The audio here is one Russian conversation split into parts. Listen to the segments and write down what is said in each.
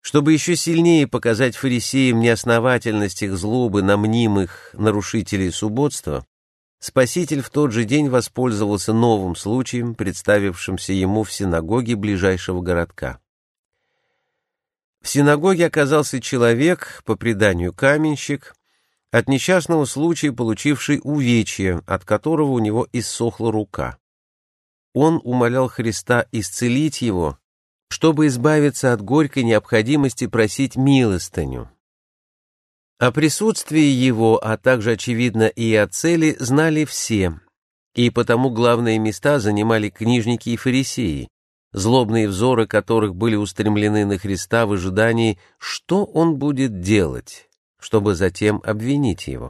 Чтобы еще сильнее показать фарисеям неосновательность их злобы на мнимых нарушителей субботства, Спаситель в тот же день воспользовался новым случаем, представившимся ему в синагоге ближайшего городка. В синагоге оказался человек, по преданию каменщик, от несчастного случая получивший увечье, от которого у него иссохла рука. Он умолял Христа исцелить его, чтобы избавиться от горькой необходимости просить милостыню. О присутствии его, а также, очевидно, и о цели знали все, и потому главные места занимали книжники и фарисеи, злобные взоры которых были устремлены на Христа в ожидании, что он будет делать, чтобы затем обвинить его.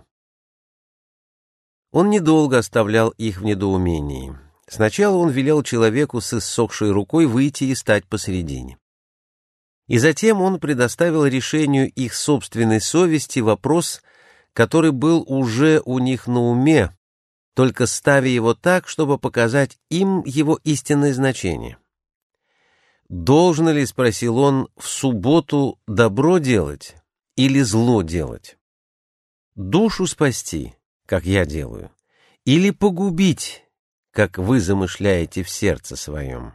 Он недолго оставлял их в недоумении. Сначала он велел человеку с иссохшей рукой выйти и стать посредине. И затем он предоставил решению их собственной совести вопрос, который был уже у них на уме, только ставя его так, чтобы показать им его истинное значение. «Должно ли, — спросил он, — в субботу добро делать или зло делать? Душу спасти, как я делаю, или погубить, как вы замышляете в сердце своем?»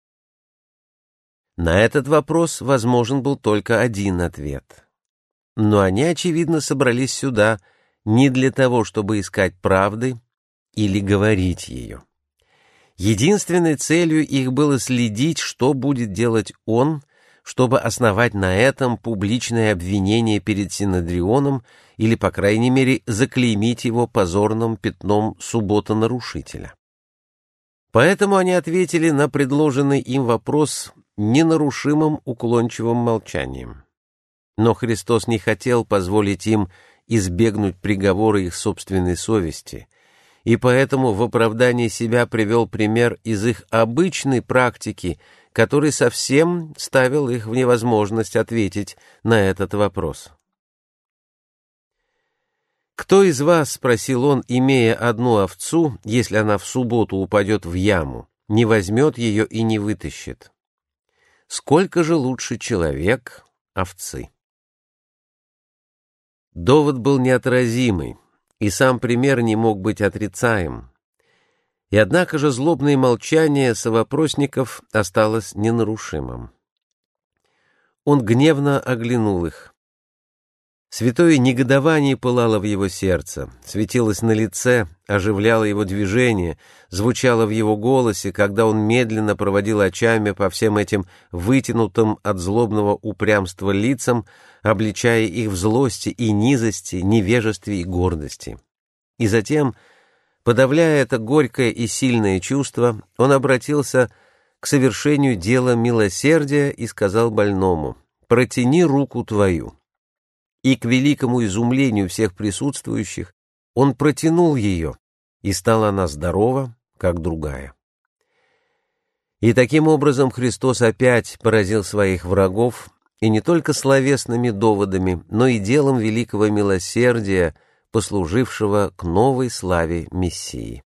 На этот вопрос возможен был только один ответ. Но они, очевидно, собрались сюда не для того, чтобы искать правды или говорить ее. Единственной целью их было следить, что будет делать он, чтобы основать на этом публичное обвинение перед Синедрионом или, по крайней мере, заклеймить его позорным пятном субботонарушителя. Поэтому они ответили на предложенный им вопрос ненарушимым уклончивым молчанием. Но Христос не хотел позволить им избегнуть приговора их собственной совести, и поэтому в оправдании себя привел пример из их обычной практики, который совсем ставил их в невозможность ответить на этот вопрос. «Кто из вас, — спросил он, имея одну овцу, если она в субботу упадет в яму, не возьмет ее и не вытащит? Сколько же лучше человек овцы?» Довод был неотразимый, и сам пример не мог быть отрицаем. И однако же злобное молчание совопросников осталось ненарушимым. Он гневно оглянул их. Святое негодование пылало в его сердце, светилось на лице, оживляло его движение, звучало в его голосе, когда он медленно проводил очами по всем этим вытянутым от злобного упрямства лицам, обличая их в злости и низости, невежестве и гордости. И затем, подавляя это горькое и сильное чувство, он обратился к совершению дела милосердия и сказал больному: «Протяни руку твою». И к великому изумлению всех присутствующих он протянул ее, и стала она здорова, как другая. И таким образом Христос опять поразил своих врагов, и не только словесными доводами, но и делом великого милосердия, послужившего к новой славе Мессии.